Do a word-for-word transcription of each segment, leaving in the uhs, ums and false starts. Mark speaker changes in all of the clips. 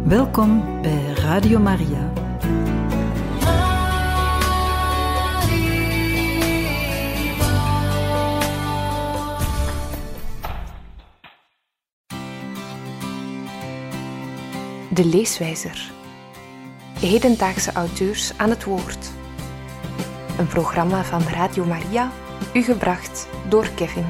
Speaker 1: Welkom bij Radio Maria.
Speaker 2: De Leeswijzer. Hedendaagse auteurs aan het woord. Een programma van Radio Maria, u gebracht door Kevin.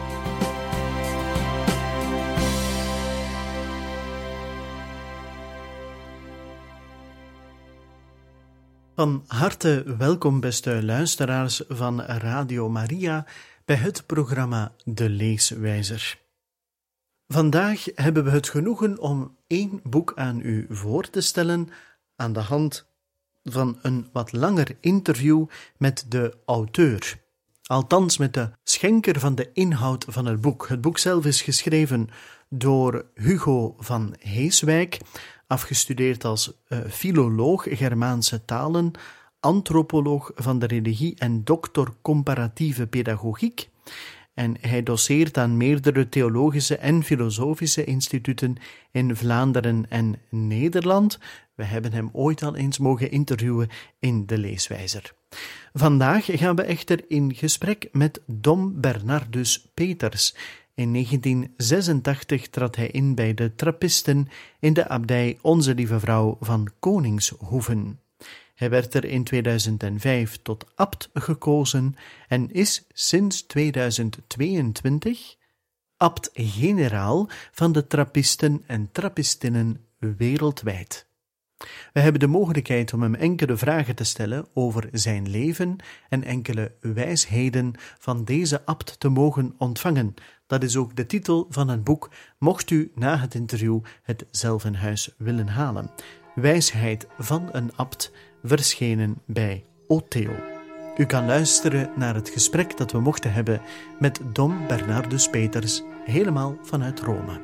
Speaker 3: Van harte welkom, beste luisteraars van Radio Maria, bij het programma De Leeswijzer. Vandaag hebben we het genoegen om één boek aan u voor te stellen aan de hand van een wat langer interview met de auteur. Althans met de schenker van de inhoud van het boek. Het boek zelf is geschreven door Hugo van Heeswijk, afgestudeerd als uh, filoloog Germaanse talen, antropoloog van de religie en doctor comparatieve pedagogiek. En hij doceert aan meerdere theologische en filosofische instituten in Vlaanderen en Nederland. We hebben hem ooit al eens mogen interviewen in De Leeswijzer. Vandaag gaan we echter in gesprek met Dom Bernardus Peters. In negentien zesentachtig trad hij in bij de Trappisten in de abdij Onze Lieve Vrouw van Koningshoeven. Hij werd er in tweeduizend vijf tot abt gekozen en is sinds tweeduizend tweeëntwintig abt-generaal van de Trappisten en Trappistinnen wereldwijd. We hebben de mogelijkheid om hem enkele vragen te stellen over zijn leven en enkele wijsheden van deze abt te mogen ontvangen. Dat is ook de titel van het boek, mocht u na het interview het zelf in huis willen halen. Wijsheid van een abt, verschenen bij Otheo. U kan luisteren naar het gesprek dat we mochten hebben met Dom Bernardus Peters, helemaal vanuit Rome.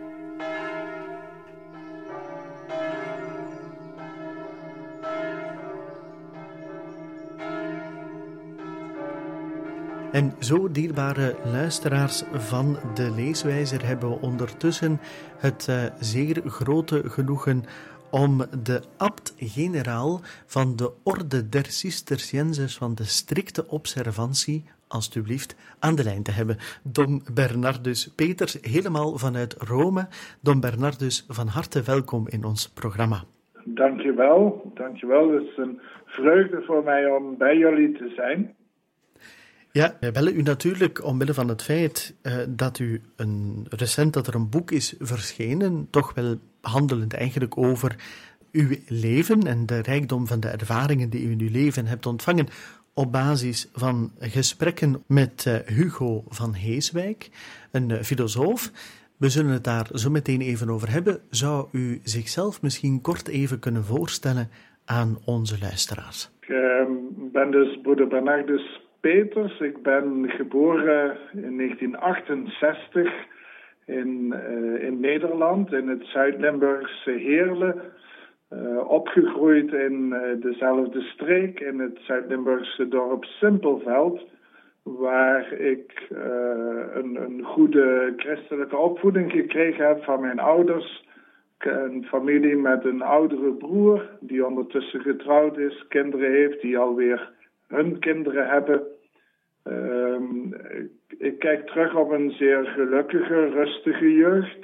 Speaker 3: En zo, dierbare luisteraars van De Leeswijzer, hebben we ondertussen het uh, zeer grote genoegen om de abt-generaal van de Orde der Cisterciënzers van de strikte observantie, alstublieft, aan de lijn te hebben. Dom Bernardus Peters, helemaal vanuit Rome. Dom Bernardus, van harte welkom in ons programma.
Speaker 4: Dankjewel, dankjewel. Het is een vreugde voor mij om bij jullie te zijn.
Speaker 3: Ja, wij bellen u natuurlijk omwille van het feit uh, dat u een, recent dat er een boek is verschenen, toch wel handelend eigenlijk over uw leven en de rijkdom van de ervaringen die u in uw leven hebt ontvangen op basis van gesprekken met uh, Hugo van Heeswijk, een uh, filosoof. We zullen het daar zo meteen even over hebben. Zou u zichzelf misschien kort even kunnen voorstellen aan onze luisteraars?
Speaker 4: Ik uh, ben dus broeder Bernardus Peters. Ik ben geboren in negentien achtenzestig in, uh, in Nederland, in het Zuid-Limburgse Heerlen. Uh, opgegroeid in uh, dezelfde streek, in het Zuid-Limburgse dorp Simpelveld, waar ik uh, een, een goede christelijke opvoeding gekregen heb van mijn ouders. Een familie met een oudere broer, die ondertussen getrouwd is, kinderen heeft, die alweer hun kinderen hebben. Um, ik, ik kijk terug op een zeer gelukkige, rustige jeugd.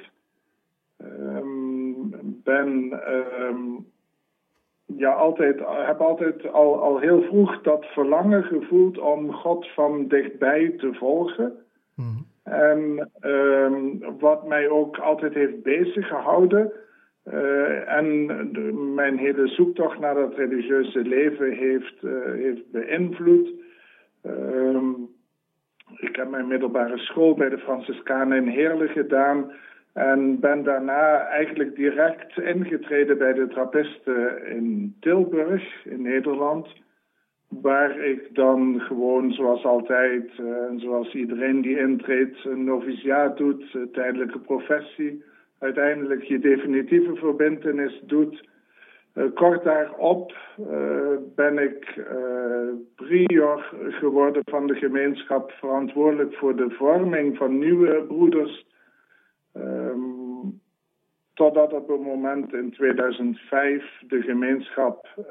Speaker 4: Um, ben, um, ja, altijd, heb altijd al, al heel vroeg dat verlangen gevoeld om God van dichtbij te volgen. Mm-hmm. En um, wat mij ook altijd heeft bezig gehouden. Uh, en de, mijn hele zoektocht naar dat religieuze leven heeft, uh, heeft beïnvloed. Um, ik heb mijn middelbare school bij de Franciscanen in Heerlen gedaan en ben daarna eigenlijk direct ingetreden bij de Trappisten in Tilburg, in Nederland, waar ik dan gewoon zoals altijd, uh, en zoals iedereen die intreedt, een noviciaat doet, een tijdelijke professie, uiteindelijk je definitieve verbintenis doet. Uh, kort daarop uh, ben ik uh, prior geworden van de gemeenschap, verantwoordelijk voor de vorming van nieuwe broeders. Um, Totdat op het moment in tweeduizend vijf de gemeenschap uh,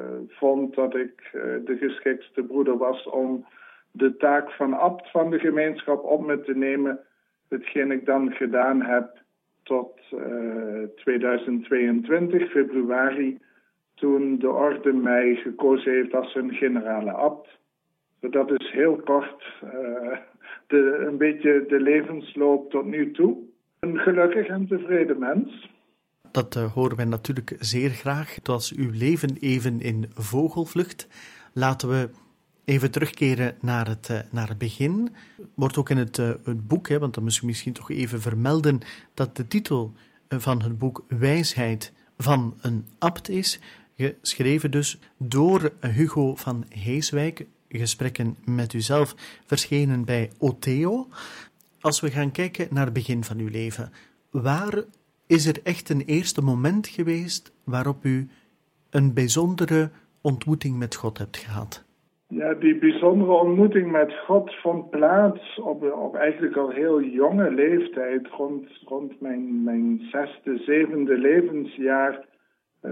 Speaker 4: vond dat ik uh, de geschiktste broeder was om de taak van abt van de gemeenschap op me te nemen. Hetgeen ik dan gedaan heb tot uh, tweeduizend tweeëntwintig, februari, toen de orde mij gekozen heeft als een generale abt. Dat is heel kort uh, de, een beetje de levensloop tot nu toe. Een gelukkig en tevreden mens.
Speaker 3: Dat uh, horen wij natuurlijk zeer graag. Het was uw leven even in vogelvlucht. Laten we even terugkeren naar het, uh, naar het begin. Wordt ook in het, uh, het boek, hè, want dan moet ik misschien toch even vermelden dat de titel uh, van het boek Wijsheid van een abt is. Geschreven dus door Hugo van Heeswijk. Gesprekken met uzelf, verschenen bij Otheo. Als we gaan kijken naar het begin van uw leven, waar is er echt een eerste moment geweest waarop u een bijzondere ontmoeting met God hebt gehad?
Speaker 4: Ja, die bijzondere ontmoeting met God vond plaats op, op eigenlijk al heel jonge leeftijd, rond, rond mijn, mijn zesde, zevende levensjaar. Uh,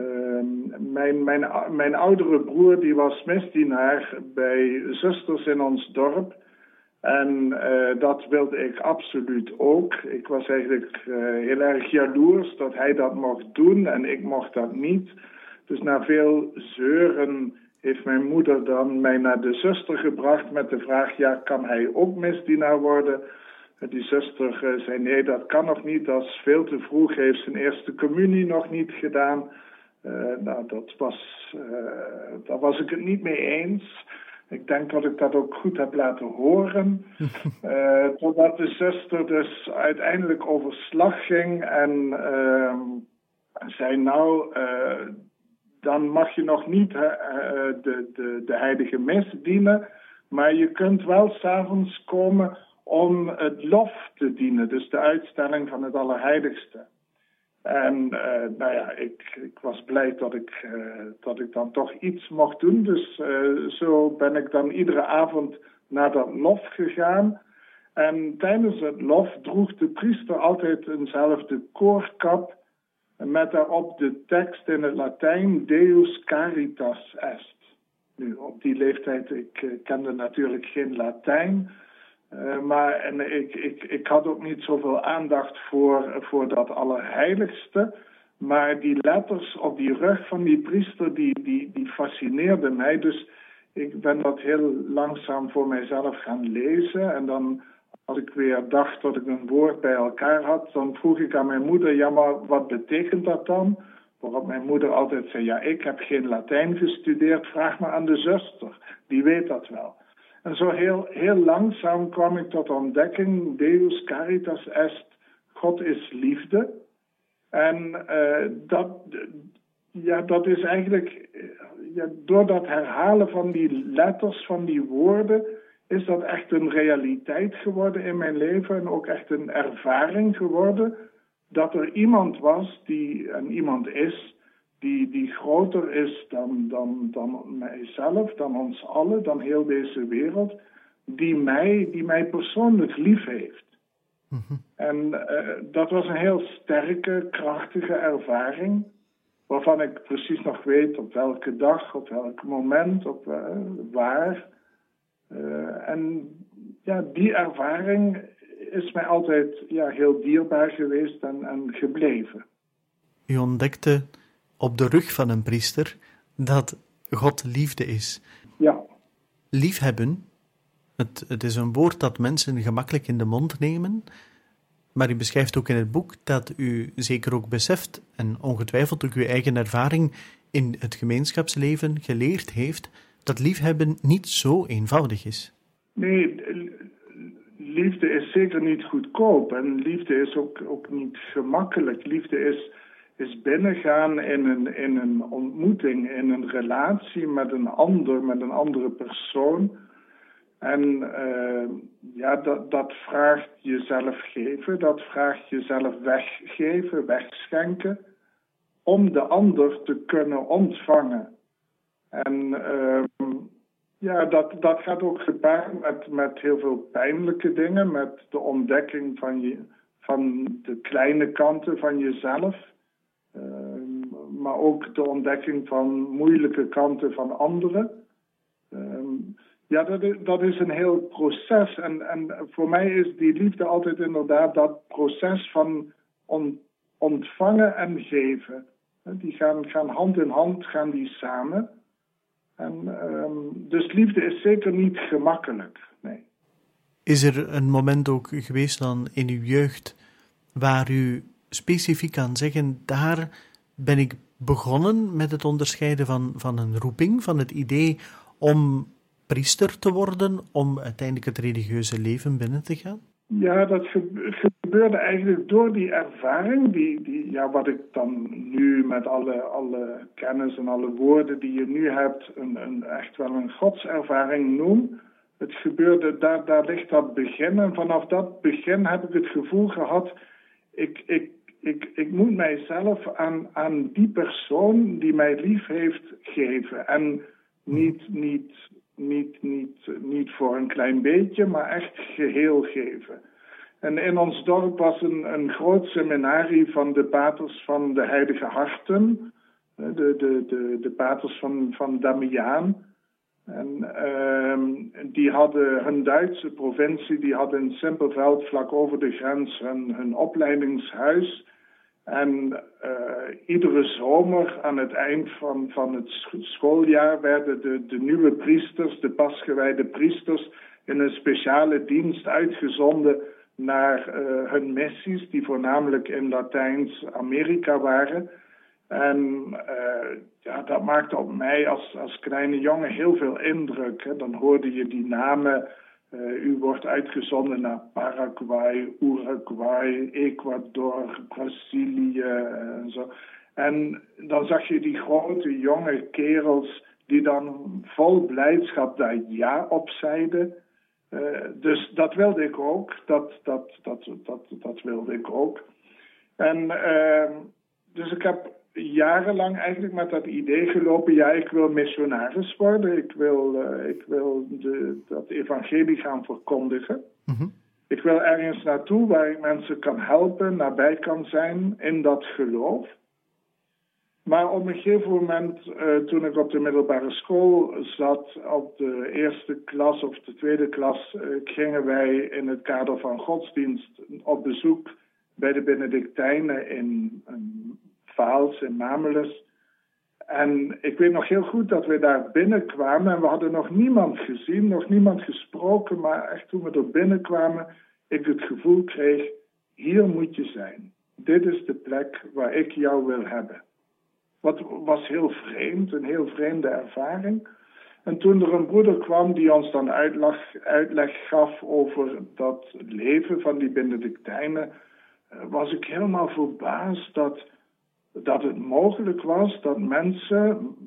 Speaker 4: mijn, mijn, mijn oudere broer die was misdienaar bij zusters in ons dorp. En uh, dat wilde ik absoluut ook. Ik was eigenlijk uh, heel erg jaloers dat hij dat mocht doen en ik mocht dat niet. Dus na veel zeuren heeft mijn moeder dan mij naar de zuster gebracht met de vraag, ja, kan hij ook misdienaar worden? Uh, die zuster uh, zei, nee, dat kan nog niet, dat is veel te vroeg. Hij heeft zijn eerste communie nog niet gedaan. Uh, nou, dat was, uh, daar was ik het niet mee eens. Ik denk dat ik dat ook goed heb laten horen. Uh, totdat de zuster dus uiteindelijk over slag ging en uh, zei, nou, uh, dan mag je nog niet uh, de, de, de heilige mis dienen, maar je kunt wel 's avonds komen om het lof te dienen, dus de uitstelling van het Allerheiligste. En uh, nou ja, ik, ik was blij dat ik, uh, dat ik dan toch iets mocht doen. Dus uh, zo ben ik dan iedere avond naar dat lof gegaan. En tijdens het lof droeg de priester altijd eenzelfde koorkap met daarop de tekst in het Latijn Deus caritas est. Nu, op die leeftijd, ik uh, kende natuurlijk geen Latijn. Uh, maar en ik, ik, ik had ook niet zoveel aandacht voor, voor dat Allerheiligste. Maar die letters op die rug van die priester, die, die, die fascineerden mij. Dus ik ben dat heel langzaam voor mijzelf gaan lezen. En dan, als ik weer dacht dat ik een woord bij elkaar had, dan vroeg ik aan mijn moeder, ja, maar wat betekent dat dan? Waarop mijn moeder altijd zei, ja, ik heb geen Latijn gestudeerd, vraag maar aan de zuster. Die weet dat wel. En zo heel, heel langzaam kwam ik tot ontdekking, Deus caritas est, God is liefde. En uh, dat, ja, dat is eigenlijk, ja, door dat herhalen van die letters, van die woorden, is dat echt een realiteit geworden in mijn leven en ook echt een ervaring geworden dat er iemand was, die, en iemand is, Die, die groter is dan, dan, dan mijzelf, dan ons allen, dan heel deze wereld, die mij, die mij persoonlijk lief heeft. Mm-hmm. En uh, dat was een heel sterke, krachtige ervaring, waarvan ik precies nog weet op welke dag, op welk moment, op uh, waar. Uh, en ja, die ervaring is mij altijd ja, heel dierbaar geweest en, en gebleven.
Speaker 3: U ontdekte op de rug van een priester dat God liefde is.
Speaker 4: Ja.
Speaker 3: Liefhebben, het, het is een woord dat mensen gemakkelijk in de mond nemen, maar u beschrijft ook in het boek dat u zeker ook beseft, en ongetwijfeld ook uw eigen ervaring in het gemeenschapsleven geleerd heeft, dat liefhebben niet zo eenvoudig is.
Speaker 4: Nee, liefde is zeker niet goedkoop en liefde is ook, ook niet gemakkelijk. Liefde is is binnengaan in een, in een ontmoeting, in een relatie met een ander, met een andere persoon. En uh, ja, dat, dat vraagt jezelf geven, dat vraagt jezelf weggeven, wegschenken, om de ander te kunnen ontvangen. En uh, ja, dat, dat gaat ook gepaard met, met heel veel pijnlijke dingen, met de ontdekking van je van de kleine kanten van jezelf. Uh, maar ook de ontdekking van moeilijke kanten van anderen. Uh, ja, dat is, dat is een heel proces. En, en voor mij is die liefde altijd inderdaad dat proces van on, ontvangen en geven. Die gaan, gaan hand in hand, gaan die samen. En, um, dus liefde is zeker niet gemakkelijk, nee.
Speaker 3: Is er een moment ook geweest dan in uw jeugd waar u specifiek kan zeggen, daar ben ik begonnen met het onderscheiden van, van een roeping, van het idee om priester te worden, om uiteindelijk het religieuze leven binnen te gaan?
Speaker 4: Ja, dat gebeurde eigenlijk door die ervaring, die, die, ja, wat ik dan nu met alle, alle kennis en alle woorden die je nu hebt, een, een, echt wel een godservaring noem. Het gebeurde, daar, daar ligt dat begin. En vanaf dat begin heb ik het gevoel gehad, ik, ik, ik, ik moet mijzelf aan, aan die persoon die mij lief heeft geven. En niet, niet, niet, niet, niet voor een klein beetje, maar echt geheel geven. En in ons dorp was een, een groot seminarie van de paters van de Heilige Harten. De, de, de, de paters van, van Damiaan. En uh, die hadden hun Duitse provincie, die hadden in Simpelveld vlak over de grens hun, hun opleidingshuis. En uh, iedere zomer aan het eind van, van het schooljaar werden de, de nieuwe priesters, de pasgewijde priesters, in een speciale dienst uitgezonden naar uh, hun missies, die voornamelijk in Latijns-Amerika waren. En uh, ja, dat maakte op mij als, als kleine jongen heel veel indruk. Hè. Dan hoorde je die namen. Uh, u wordt uitgezonden naar Paraguay, Uruguay, Ecuador, Brazilië en zo. En dan zag je die grote jonge kerels die dan vol blijdschap daar ja op zeiden. Uh, dus dat wilde ik ook. Dat, dat, dat, dat, dat wilde ik ook. En uh, dus ik heb jarenlang eigenlijk met dat idee gelopen, ja, ik wil missionaris worden. Ik wil, uh, ik wil de, dat evangelie gaan verkondigen. Mm-hmm. Ik wil ergens naartoe waar ik mensen kan helpen, nabij kan zijn in dat geloof. Maar op een gegeven moment, uh, toen ik op de middelbare school zat, op de eerste klas of de tweede klas, uh, gingen wij in het kader van godsdienst op bezoek bij de Benedictijnen in um, Vaals, in Mameles. En ik weet nog heel goed dat we daar binnenkwamen en we hadden nog niemand gezien, nog niemand gesproken, maar echt toen we er binnenkwamen, ik het gevoel kreeg, hier moet je zijn. Dit is de plek waar ik jou wil hebben. Wat was heel vreemd, een heel vreemde ervaring. En toen er een broeder kwam die ons dan uitleg, uitleg gaf over dat leven van die Benedictijnen, was ik helemaal verbaasd dat, dat het mogelijk was dat mensen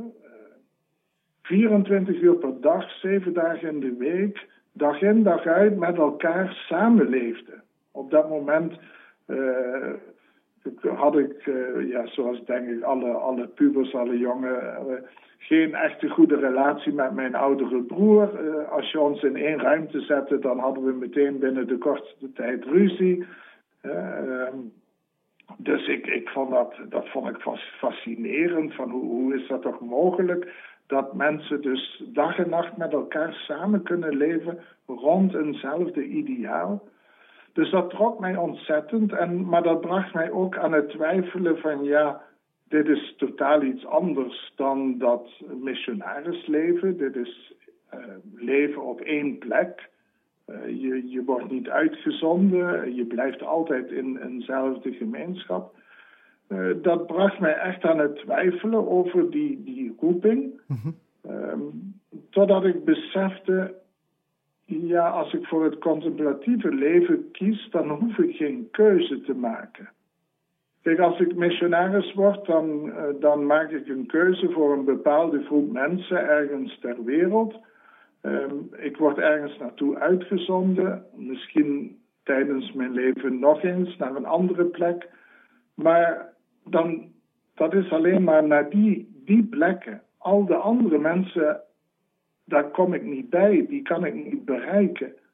Speaker 4: vierentwintig uur per dag, zeven dagen in de week, dag in dag uit met elkaar samenleefden. Op dat moment uh, had ik, uh, ja, zoals denk ik alle, alle pubers, alle jongen, uh, geen echte goede relatie met mijn oudere broer. Uh, als je ons in één ruimte zette, dan hadden we meteen binnen de kortste tijd ruzie. Uh, dus ik, ik vond dat, dat vond ik fascinerend. Van hoe, hoe is dat toch mogelijk? Dat mensen dus dag en nacht met elkaar samen kunnen leven rond eenzelfde ideaal. Dus dat trok mij ontzettend. En, maar dat bracht mij ook aan het twijfelen van ja, dit is totaal iets anders dan dat missionarisleven. Dit is uh, leven op één plek. Uh, je, je wordt niet uitgezonden. Je blijft altijd in eenzelfde gemeenschap. Uh, dat bracht mij echt aan het twijfelen over die, die roeping. Mm-hmm. Um, totdat ik besefte, ja, als ik voor het contemplatieve leven kies, dan hoef ik geen keuze te maken. Kijk, als ik missionaris word, dan, uh, dan maak ik een keuze voor een bepaalde groep mensen ergens ter wereld. Um, ik word ergens naartoe uitgezonden, misschien tijdens mijn leven nog eens naar een andere plek. Maar dan, dat is alleen maar naar die, die plekken. Al de andere mensen, daar kom ik niet bij, die kan ik niet bereiken.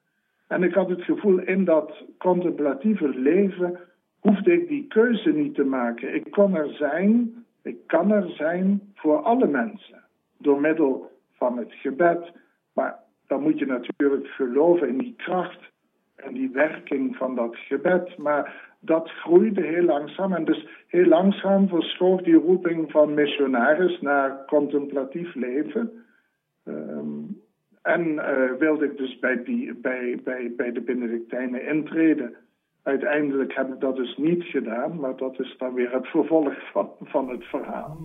Speaker 4: En ik had het gevoel, in dat contemplatieve leven hoefde ik die keuze niet te maken. Ik kon er zijn, ik kan er zijn voor alle mensen. Door middel van het gebed. Maar dan moet je natuurlijk geloven in die kracht en die werking van dat gebed. Maar dat groeide heel langzaam. En dus heel langzaam verschoof die roeping van missionaris naar contemplatief leven. Um, en uh, wilde ik dus bij, die, bij, bij, bij de Benedictijnen intreden. Uiteindelijk heb ik dat dus niet gedaan, maar dat is dan weer het vervolg van, van het verhaal.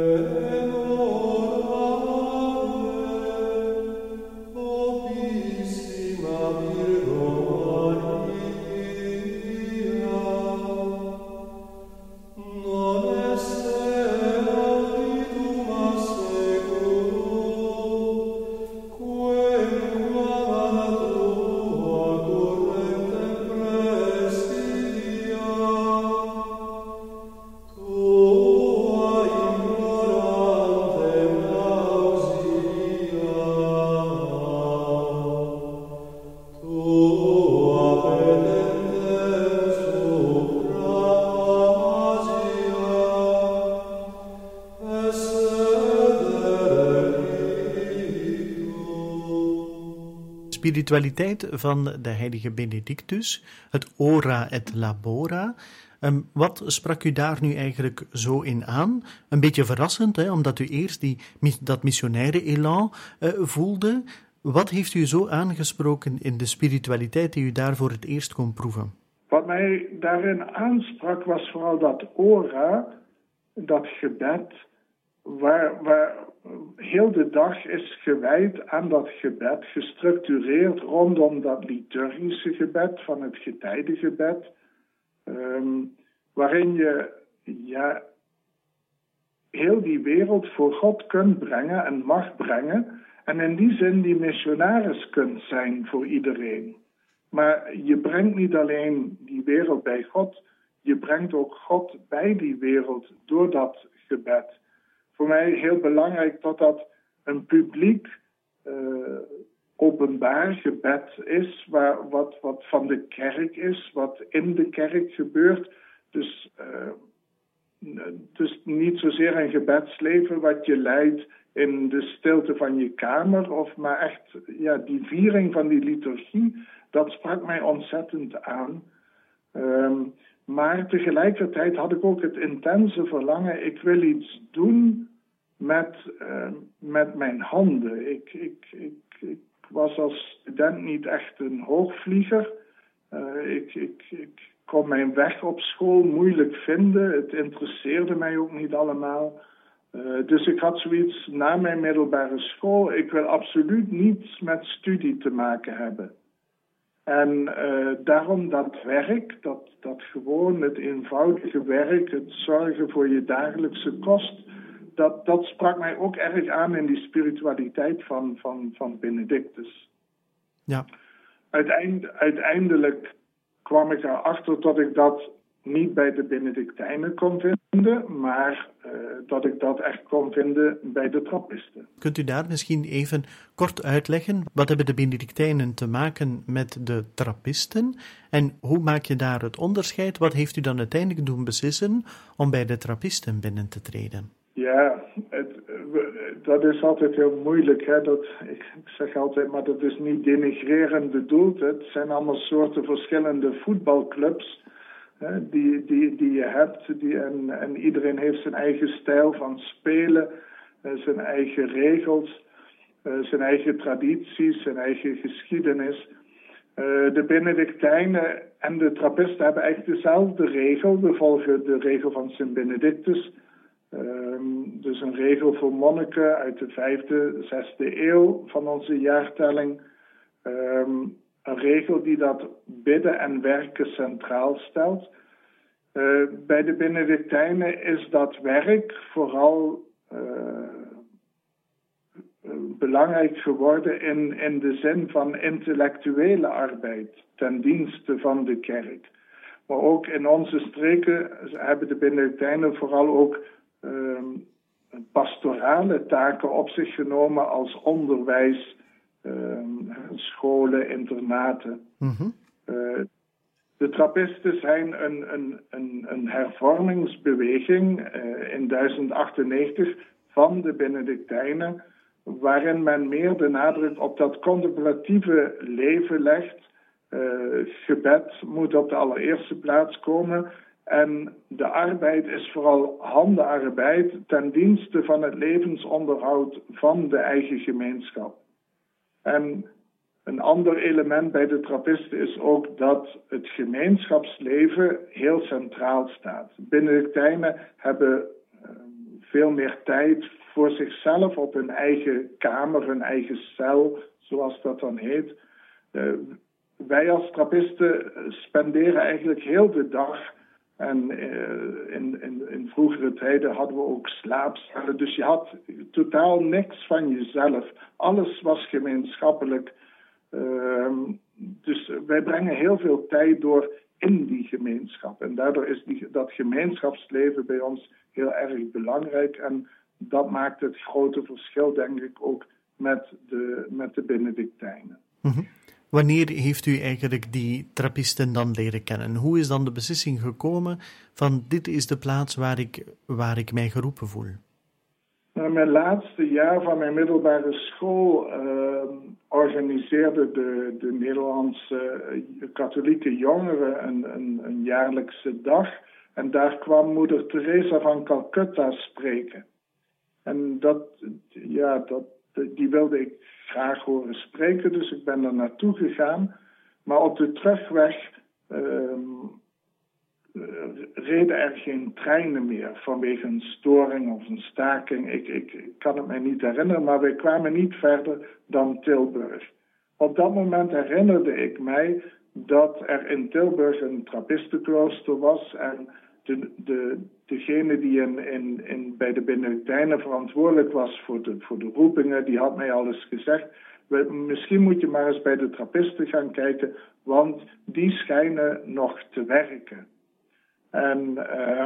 Speaker 3: Spiritualiteit van de heilige Benedictus, het ora et labora. Um, wat sprak u daar nu eigenlijk zo in aan? Een beetje verrassend, hè, omdat u eerst die, dat missionaire elan uh, voelde. Wat heeft u zo aangesproken in de spiritualiteit die u daar voor het eerst kon proeven?
Speaker 4: Wat mij daarin aansprak was vooral dat ora, dat gebed, waar, waar heel de dag is gewijd aan dat gebed, gestructureerd rondom dat liturgische gebed van het getijdengebed, um, waarin je ja, heel die wereld voor God kunt brengen en mag brengen en in die zin die missionaris kunt zijn voor iedereen. Maar je brengt niet alleen die wereld bij God, je brengt ook God bij die wereld door dat gebed. Voor mij heel belangrijk dat dat een publiek, uh, openbaar gebed is, waar, wat, wat van de kerk is, wat in de kerk gebeurt. Dus, uh, dus niet zozeer een gebedsleven wat je leidt in de stilte van je kamer, of maar echt ja, die viering van die liturgie, dat sprak mij ontzettend aan. Um, maar tegelijkertijd had ik ook het intense verlangen, ik wil iets doen met, uh, met mijn handen. Ik, ik, ik, ik was als student niet echt een hoogvlieger. Uh, ik, ik, ik kon mijn weg op school moeilijk vinden. Het interesseerde mij ook niet allemaal. Uh, dus ik had zoiets na mijn middelbare school. Ik wil absoluut niets met studie te maken hebben. En uh, daarom dat werk, dat, dat gewoon het eenvoudige werk, het zorgen voor je dagelijkse kost, dat, dat sprak mij ook erg aan in die spiritualiteit van, van, van Benedictus.
Speaker 3: Ja.
Speaker 4: Uiteind, uiteindelijk kwam ik erachter dat ik dat niet bij de Benedictijnen kon vinden, maar uh, dat ik dat echt kon vinden bij de Trappisten.
Speaker 3: Kunt u daar misschien even kort uitleggen, wat hebben de Benedictijnen te maken met de Trappisten en hoe maak je daar het onderscheid? Wat heeft u dan uiteindelijk doen beslissen om bij de Trappisten binnen te treden?
Speaker 4: Ja, het, dat is altijd heel moeilijk. Hè? Dat, ik zeg altijd, maar dat is niet denigrerend bedoeld. Het zijn allemaal soorten verschillende voetbalclubs hè, die, die, die je hebt. Die, en, en iedereen heeft zijn eigen stijl van spelen, zijn eigen regels, zijn eigen tradities, zijn eigen geschiedenis. De Benedictijnen en de Trappisten hebben eigenlijk dezelfde regel. We volgen de regel van Sint Benedictus. Um, dus een regel voor monniken uit de vijfde, zesde eeuw van onze jaartelling. Um, een regel die dat bidden en werken centraal stelt. Uh, bij de Benedictijnen is dat werk vooral uh, belangrijk geworden in, in de zin van intellectuele arbeid ten dienste van de kerk. Maar ook in onze streken hebben de Benedictijnen vooral ook Um, pastorale taken op zich genomen als onderwijs um, scholen, internaten.
Speaker 3: Mm-hmm.
Speaker 4: Uh, de Trappisten zijn een, een, een, een hervormingsbeweging uh, in duizend achtennegentig van de Benedictijnen, waarin men meer de nadruk op dat contemplatieve leven legt. Uh, gebed moet op de allereerste plaats komen. En de arbeid is vooral handenarbeid ten dienste van het levensonderhoud van de eigen gemeenschap. En een ander element bij de Trappisten is ook dat het gemeenschapsleven heel centraal staat. Benedictijnen hebben uh, veel meer tijd voor zichzelf op hun eigen kamer, hun eigen cel, zoals dat dan heet. Uh, wij als Trappisten spenderen eigenlijk heel de dag. En uh, in, in, in vroegere tijden hadden we ook slaapcellen. Dus je had totaal niks van jezelf. Alles was gemeenschappelijk. Uh, dus wij brengen heel veel tijd door in die gemeenschap. En daardoor is die, dat gemeenschapsleven bij ons heel erg belangrijk. En dat maakt het grote verschil, denk ik, ook met de, met de Benedictijnen.
Speaker 3: Mm-hmm. Wanneer heeft u eigenlijk die Trappisten dan leren kennen? Hoe is dan de beslissing gekomen van dit is de plaats waar ik, waar ik mij geroepen voel?
Speaker 4: In mijn laatste jaar van mijn middelbare school uh, organiseerde de, de Nederlandse uh, katholieke jongeren een, een, een jaarlijkse dag. En daar kwam moeder Teresa van Calcutta spreken. En dat, ja, dat, die wilde ik graag horen spreken, dus ik ben er naartoe gegaan. Maar op de terugweg uh, uh, reden er geen treinen meer vanwege een storing of een staking. Ik, ik, ik kan het mij niet herinneren, maar wij kwamen niet verder dan Tilburg. Op dat moment herinnerde ik mij dat er in Tilburg een Trappistenklooster was en de, de, degene die in, in, in, bij de Benedictijnen verantwoordelijk was voor de, voor de roepingen, die had mij al eens gezegd, we, misschien moet je maar eens bij de Trappisten gaan kijken, want die schijnen nog te werken. En uh,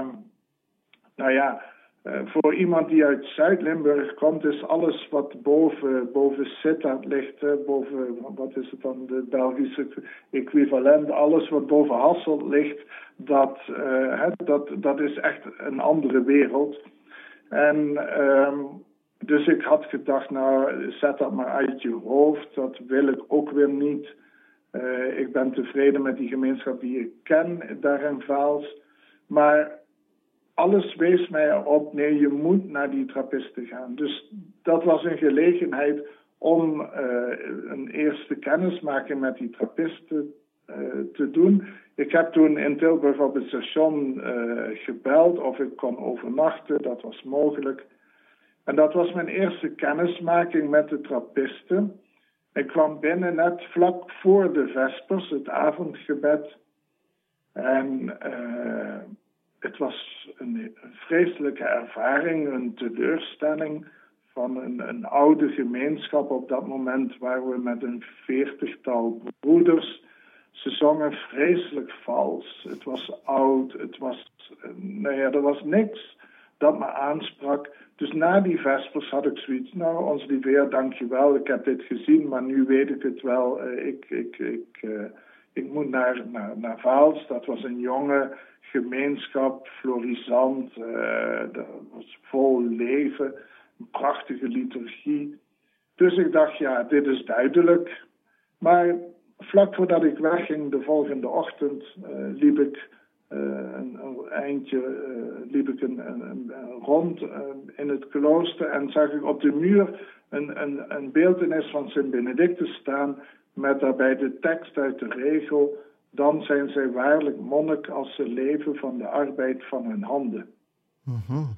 Speaker 4: nou ja, uh, voor iemand die uit Zuid-Limburg komt, is alles wat boven, boven Sittard ligt, uh, boven, wat is het dan, de Belgische equivalent, alles wat boven Hasselt ligt, dat, uh, he, dat, dat is echt een andere wereld. En uh, dus ik had gedacht, nou, zet dat maar uit je hoofd, dat wil ik ook weer niet. Uh, ik ben tevreden met die gemeenschap die ik ken daar in Vaals. Maar alles wees mij erop, nee, je moet naar die Trappisten gaan. Dus dat was een gelegenheid om uh, een eerste kennismaking met die Trappisten uh, te doen. Ik heb toen in Tilburg op het station uh, gebeld of ik kon overnachten, dat was mogelijk. En dat was mijn eerste kennismaking met de Trappisten. Ik kwam binnen net vlak voor de Vespers, het avondgebed. En uh, het was een, een vreselijke ervaring, een teleurstelling van een, een oude gemeenschap. Op dat moment waren we met een veertigtal broeders. Ze zongen vreselijk vals. Het was oud, het was, nou ja, er was niks dat me aansprak. Dus na die Vespers had ik zoiets, nou, ons lieve Heer, dankjewel, ik heb dit gezien, maar nu weet ik het wel. Uh, ik, ik, ik, uh, ik moet naar, naar, naar Vaals, dat was een jonge gemeenschap, florisant, uh, dat was vol leven, een prachtige liturgie. Dus ik dacht, ja, dit is duidelijk. Maar vlak voordat ik wegging, de volgende ochtend, uh, liep ik uh, een, een eindje uh, liep ik een, een, een rond uh, in het klooster en zag ik op de muur een, een, een beeltenis van Sint Benedictus staan met daarbij de tekst uit de regel: dan zijn zij waarlijk monnik als ze leven van de arbeid van hun handen.
Speaker 3: Mm-hmm.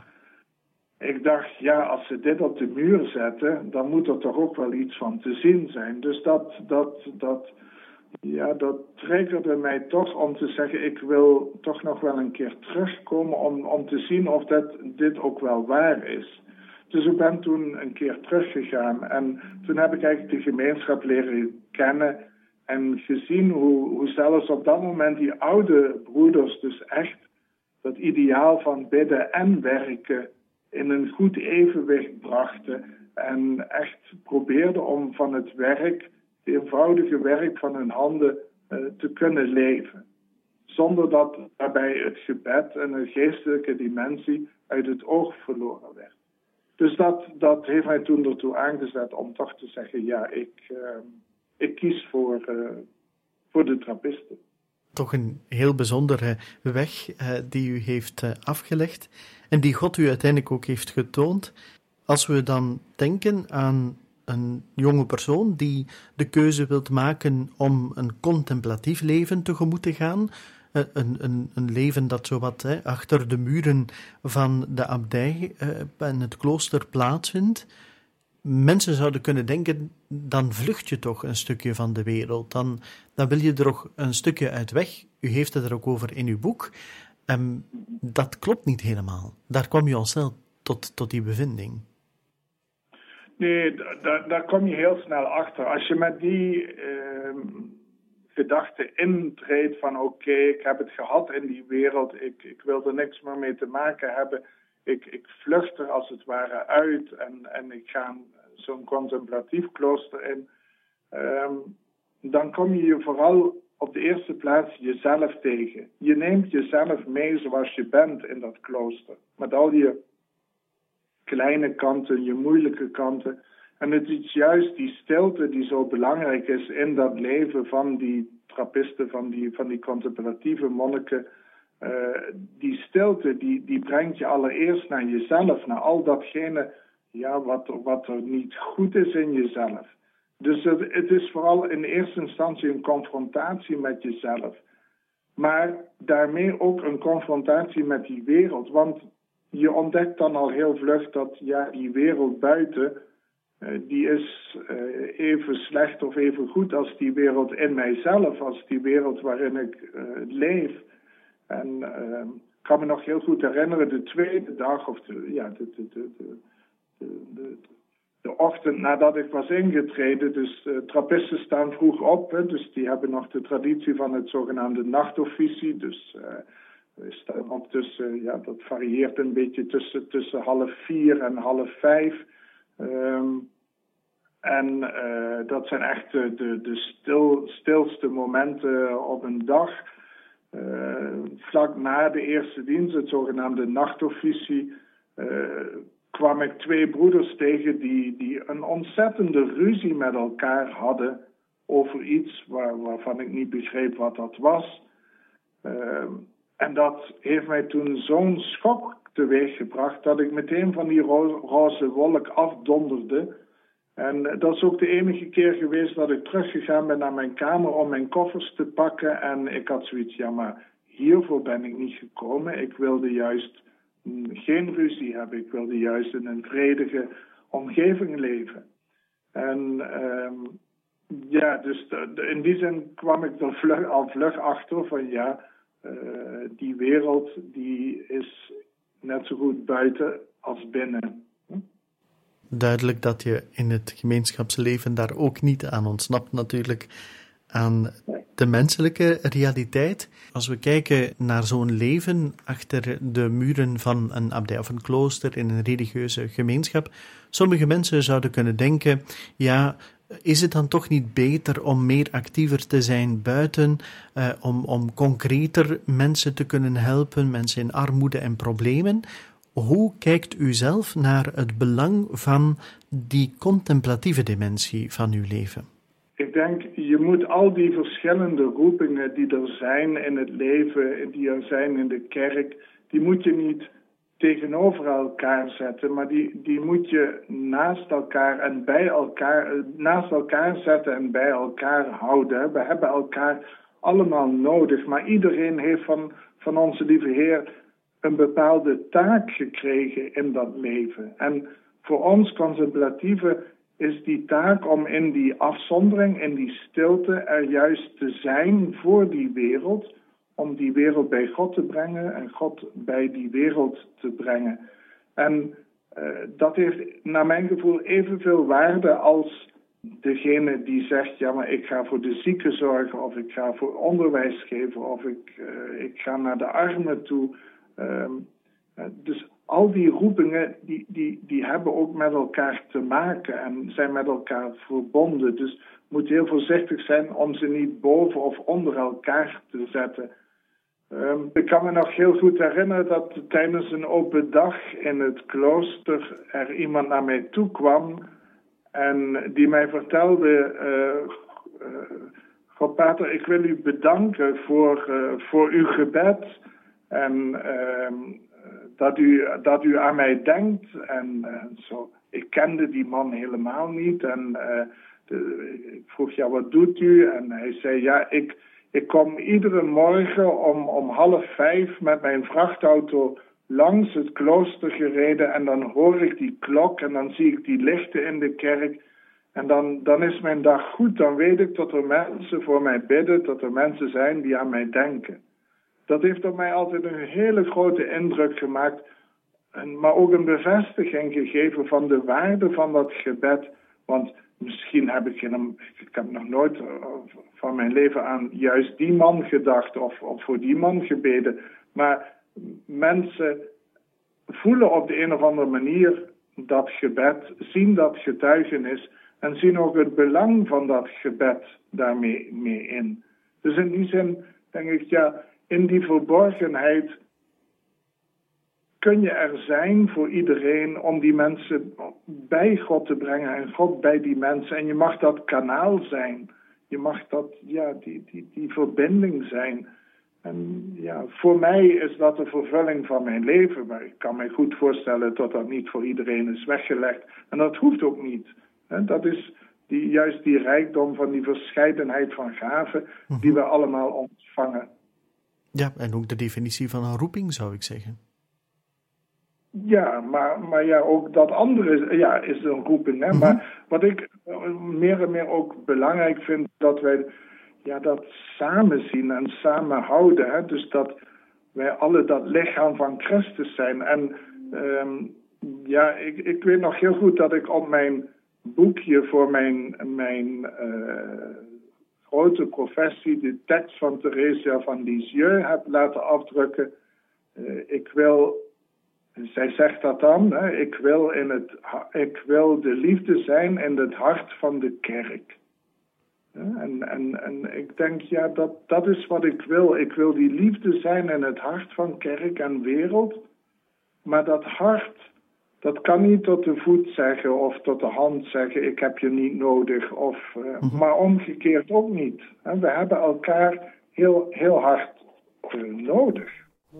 Speaker 3: Ik
Speaker 4: dacht, ja, als ze dit op de muur zetten, dan moet er toch ook wel iets van te zien zijn. Dus dat, dat, dat, ja, dat triggerde mij toch om te zeggen, ik wil toch nog wel een keer terugkomen om, om te zien of dat, dit ook wel waar is. Dus ik ben toen een keer teruggegaan en toen heb ik eigenlijk de gemeenschap leren kennen en gezien hoe, hoe zelfs op dat moment die oude broeders dus echt dat ideaal van bidden en werken in een goed evenwicht brachten en echt probeerden om van het werk, het eenvoudige werk van hun handen, uh, te kunnen leven. Zonder dat daarbij het gebed en een geestelijke dimensie uit het oog verloren werd. Dus dat, dat heeft mij toen ertoe aangezet om toch te zeggen, ja, ik, uh, ik kies voor, uh, voor de trappisten.
Speaker 3: Toch een heel bijzondere weg uh, die u heeft uh, afgelegd en die God u uiteindelijk ook heeft getoond. Als we dan denken aan een jonge persoon die de keuze wilt maken om een contemplatief leven tegemoet te gaan, een, een, een leven dat zowat hè, achter de muren van de abdij uh, en het klooster plaatsvindt. Mensen zouden kunnen denken, dan vlucht je toch een stukje van de wereld. Dan, dan wil je er ook een stukje uit weg. U heeft het er ook over in uw boek. Um, dat klopt niet helemaal. Daar kwam u al snel tot, tot die bevinding.
Speaker 4: Nee, daar, daar kom je heel snel achter. Als je met die uh, gedachte intreedt van oké, okay, ik heb het gehad in die wereld, ik, ik wil er niks meer mee te maken hebben, ik, ik vlucht er als het ware uit en, en ik ga zo'n contemplatief klooster in, um, dan kom je je vooral op de eerste plaats jezelf tegen. Je neemt jezelf mee zoals je bent in dat klooster, met al je kleine kanten, je moeilijke kanten. En het is juist die stilte die zo belangrijk is in dat leven van die trappisten, van die, van die contemplatieve monniken. Uh, die stilte, die, die brengt je allereerst naar jezelf, naar al datgene ja, wat, wat er niet goed is in jezelf. Dus het, het is vooral in eerste instantie een confrontatie met jezelf. Maar daarmee ook een confrontatie met die wereld. Want je ontdekt dan al heel vlug dat ja, die wereld buiten, uh, die is uh, even slecht of even goed als die wereld in mijzelf, als die wereld waarin ik uh, leef. En uh, ik kan me nog heel goed herinneren, de tweede dag, of de, ja, de, de, de, de, de, de, de ochtend nadat ik was ingetreden, dus uh, trappisten staan vroeg op, hè, dus die hebben nog de traditie van het zogenaamde nachtofficie, dus uh, we staan op tussen, ja, dat varieert een beetje tussen, tussen half vier en half vijf. Um, en uh, dat zijn echt de, de, de stil, stilste momenten op een dag. Uh, vlak na de eerste dienst, het zogenaamde nachtofficie, uh, kwam ik twee broeders tegen die, die een ontzettende ruzie met elkaar hadden over iets waar, waarvan ik niet begreep wat dat was. Uh, en dat heeft mij toen zo'n schok teweeggebracht dat ik meteen van die ro- roze wolk afdonderde. En dat is ook de enige keer geweest dat ik teruggegaan ben naar mijn kamer om mijn koffers te pakken. En ik had zoiets, ja maar hiervoor ben ik niet gekomen. Ik wilde juist geen ruzie hebben. Ik wilde juist in een vredige omgeving leven. En um, ja, dus de, de, in die zin kwam ik er vlug, al vlug achter van ja, uh, die wereld die is net zo goed buiten als binnen. Hm?
Speaker 3: Duidelijk dat je in het gemeenschapsleven daar ook niet aan ontsnapt natuurlijk, aan de menselijke realiteit. Als we kijken naar zo'n leven achter de muren van een abdij of een klooster in een religieuze gemeenschap, sommige mensen zouden kunnen denken, ja, is het dan toch niet beter om meer actiever te zijn buiten, uh, om, om concreter mensen te kunnen helpen, mensen in armoede en problemen? Hoe kijkt u zelf naar het belang van die contemplatieve dimensie van uw leven?
Speaker 4: Ik denk, je moet al die verschillende roepingen die er zijn in het leven, die er zijn in de kerk, die moet je niet tegenover elkaar zetten, maar die, die moet je naast elkaar en bij elkaar, naast elkaar zetten en bij elkaar houden. We hebben elkaar allemaal nodig, maar iedereen heeft van, van onze lieve Heer een bepaalde taak gekregen in dat leven. En voor ons contemplatieven is die taak om in die afzondering, in die stilte, er juist te zijn voor die wereld, om die wereld bij God te brengen en God bij die wereld te brengen. En uh, dat heeft naar mijn gevoel evenveel waarde als degene die zegt, ja maar ik ga voor de zieken zorgen, of ik ga voor onderwijs geven, of ik, uh, ik ga naar de armen toe. Uh, uh, dus al die roepingen, die, die, die hebben ook met elkaar te maken en zijn met elkaar verbonden. Dus je moet heel voorzichtig zijn om ze niet boven of onder elkaar te zetten. Um, ik kan me nog heel goed herinneren dat tijdens een open dag in het klooster er iemand naar mij toe kwam en die mij vertelde, uh, uh, God Pater, ik wil u bedanken voor, uh, voor uw gebed en uh, dat, u, dat u aan mij denkt. En uh, zo. Ik kende die man helemaal niet en uh, de, ik vroeg, ja, wat doet u? En hij zei, ja, ik... Ik kom iedere morgen om, om half vijf met mijn vrachtauto langs het klooster gereden en dan hoor ik die klok en dan zie ik die lichten in de kerk en dan, dan is mijn dag goed. Dan weet ik dat er mensen voor mij bidden, dat er mensen zijn die aan mij denken. Dat heeft op mij altijd een hele grote indruk gemaakt, en, maar ook een bevestiging gegeven van de waarde van dat gebed, want misschien heb ik, in ik heb nog nooit van mijn leven aan juist die man gedacht of, of voor die man gebeden. Maar mensen voelen op de een of andere manier dat gebed, zien dat getuigenis en zien ook het belang van dat gebed daarmee mee in. Dus in die zin denk ik, ja, in die verborgenheid kun je er zijn voor iedereen om die mensen bij God te brengen en God bij die mensen. En je mag dat kanaal zijn. Je mag dat, ja, die, die, die verbinding zijn. En ja, voor mij is dat de vervulling van mijn leven. Maar ik kan me goed voorstellen dat dat niet voor iedereen is weggelegd. En dat hoeft ook niet. Dat is die, juist die rijkdom van die verscheidenheid van gaven die we allemaal ontvangen.
Speaker 3: Ja, en ook de definitie van een roeping, zou ik zeggen.
Speaker 4: Ja, maar, maar ja, ook dat andere ja, is een roeping. Hè? Mm-hmm. Maar wat ik meer en meer ook belangrijk vind, dat wij ja, dat samen zien en samen houden. Hè? Dus dat wij alle dat lichaam van Christus zijn. En um, ja, ik, ik weet nog heel goed dat ik op mijn boekje voor mijn, mijn uh, grote professie de tekst van Theresia van Lisieux heb laten afdrukken. Uh, ik wil... Zij zegt dat dan, hè, ik, wil in het, ik wil de liefde zijn in het hart van de kerk. En, en, en ik denk, ja, dat, dat is wat ik wil. Ik wil die liefde zijn in het hart van kerk en wereld. Maar dat hart, dat kan niet tot de voet zeggen of tot de hand zeggen, ik heb je niet nodig. Of, uh, maar omgekeerd ook niet. We hebben elkaar heel, heel hard uh, nodig.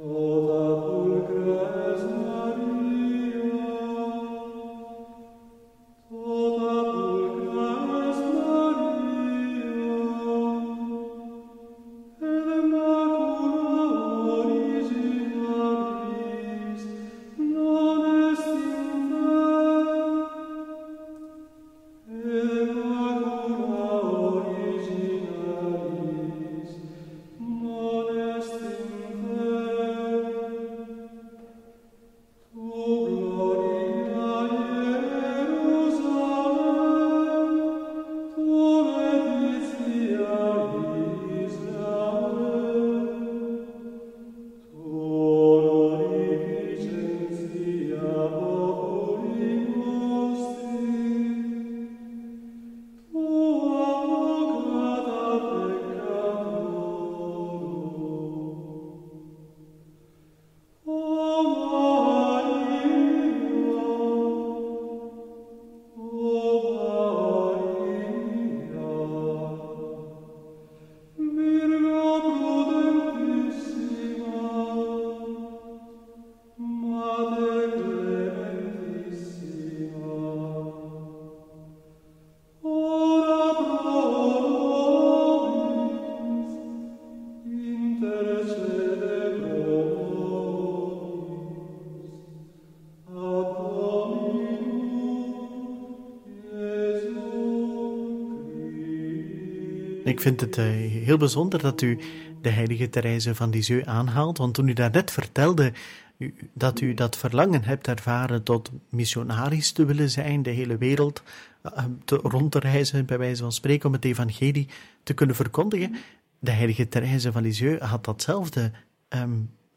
Speaker 3: Ik vind het uh, heel bijzonder dat u de heilige Therese van Lisieux aanhaalt, want toen u daarnet vertelde u, dat u dat verlangen hebt ervaren tot missionaris te willen zijn, de hele wereld uh, te, rond te reizen, bij wijze van spreken, om het evangelie te kunnen verkondigen. De heilige Therese van Lisieux had datzelfde um,